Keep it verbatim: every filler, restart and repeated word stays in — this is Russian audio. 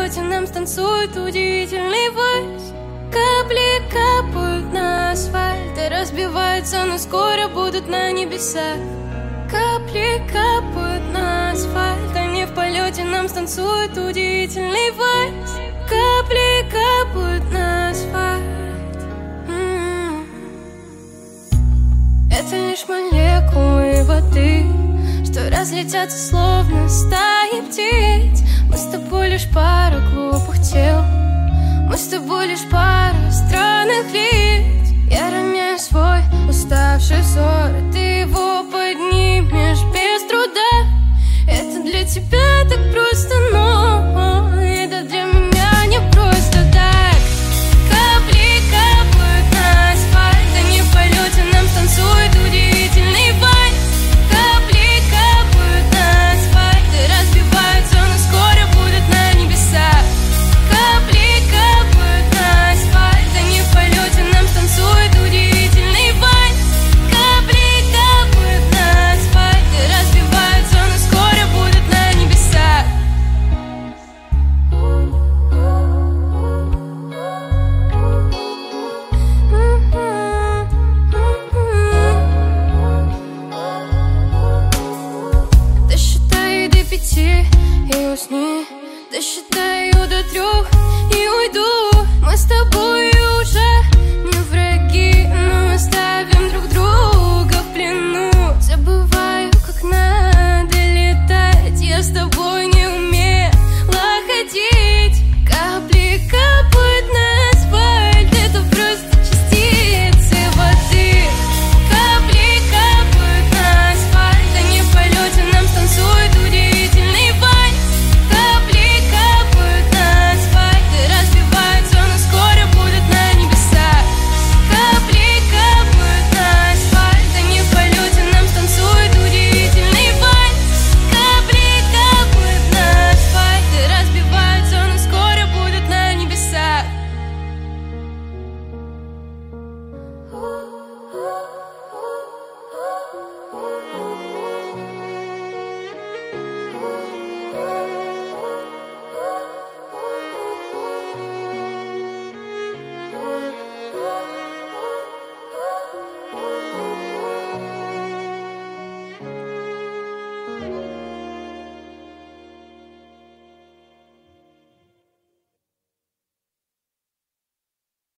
полете нам станцует удивительный вальс. Капли капают на асфальт и разбиваются, но скоро будут на небесах. Капли капают на асфальт, они в полете нам станцуют удивительный вальс. Капли капают на асфальт. М-м-м. Это лишь молекулы воды, что разлетятся словно стаи птиц. Мы с тобой лишь пара